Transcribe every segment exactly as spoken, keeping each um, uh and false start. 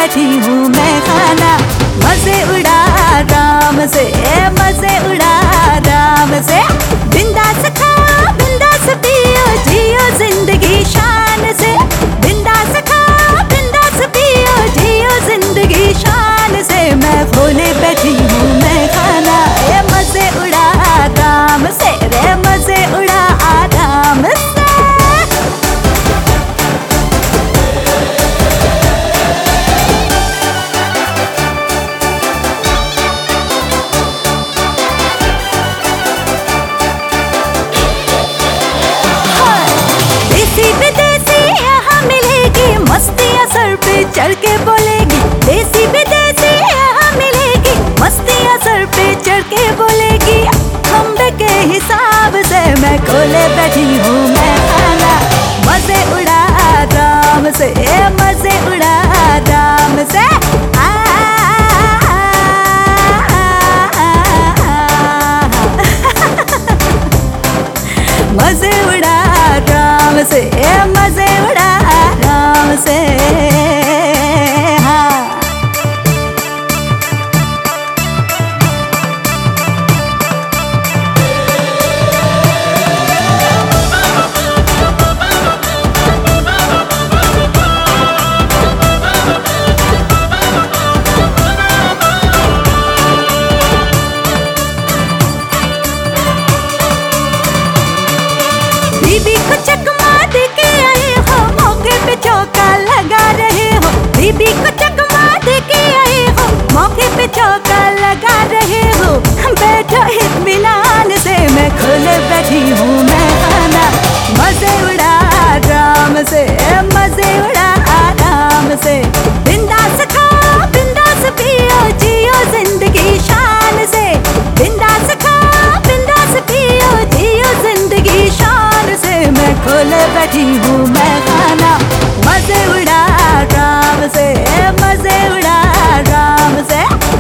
बैठी हूँ मैं खाना, मजे उड़ा आराम से, मजे उड़ा आराम से। बिंदास खाओ बिंदास पियो, जियो जिंदगी शान से। बिंदास खाओ बिंदास पियो, जियो जिंदगी शान से। मैं खोले बैठी हूँ मैं खाना, ये मजे उड़ा आराम से रे, मजे उड़ा आराम से। मस्तियाँ सर पे चढ़ के बोलेगी, देसी विदेशी यहाँ मिलेगी। मस्तियाँ सर पे चढ़ के बोलेगी, खंबे के हिसाब से। मैं खोले बैठी हूँ मैं खाना, मजे उड़ा आराम से, मजे उड़ा आराम से। आ, मजे उड़ा आराम से, मजे उड़ा आराम से। हाँ बीबी को चकमा दे के आए हो, मौके पे चौका लगा रहे हो। बीबी को चकमा दे के आए हो, मौके पे चौका लगा रहे हो। बैठो इत्मीनान से, मैं खोले बैठी हूँ मैं खाना, मजे उड़ा आराम से, मजे उड़ा आराम से। बिंदास खाओ बिंदास पियो, जियो जिंदगी शान से। बिंदास खाओ बिंदास पियो, जियो जिंदगी शान से। मैं खोले बैठी हूँ मैं खाना, मजे उड़ा आराम से, मजे उड़ा आराम से।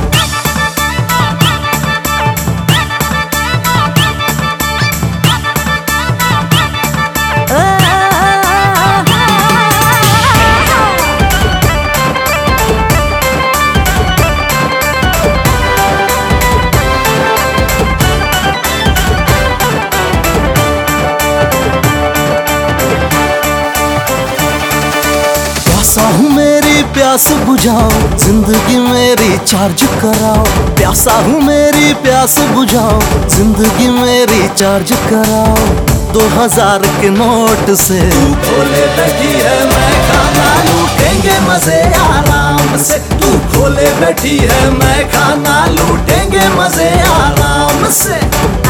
प्यासा हूँ मेरी प्यास बुझाओ, जिंदगी मेरी चार्ज कराओ। प्यासा हूँ मेरी प्यास बुझाओ, जिंदगी मेरी चार्ज कराओ। दो हजार के नोट से तू खोले बैठी है मैं खाना, लूटेंगे मजे आराम से। तू खोले बैठी है मैं खाना, लूटेंगे मजे आराम से।